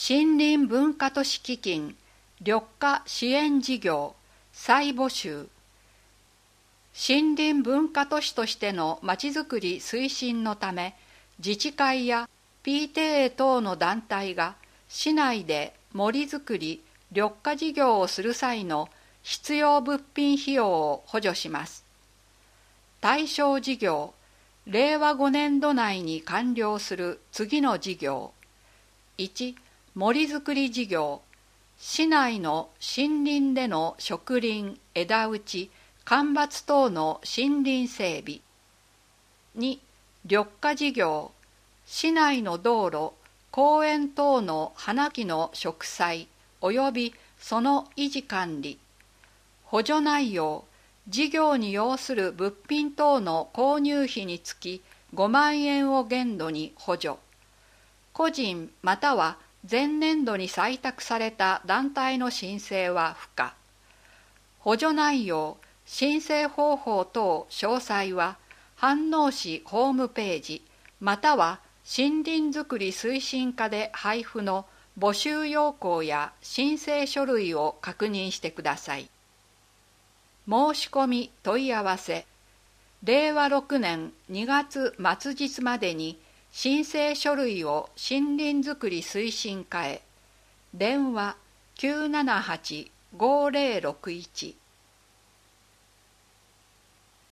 森林文化都市基金緑化支援事業再募集。森林文化都市としてのまちづくり推進のため、自治会や PTA 等の団体が市内で森づくり・緑化事業をする際の必要物品費用を補助します。対象事業、令和5年度内に完了する次の事業。1、森づくり事業。市内の森林での植林、枝打ち、間伐等の森林整備。2、緑化事業。市内の道路、公園等の花木の植栽及びその維持管理。補助内容、事業に要する物品等の購入費につき5万円を限度に補助。個人または前年度に採択された団体の申請は不可。補助内容、申請方法等詳細は飯能市ホームページまたは森林づくり推進課で配布の募集要項や申請書類を確認してください。申し込み問い合わせ。令和6年2月末日までに申請書類を森林づくり推進課へ。電話978-5061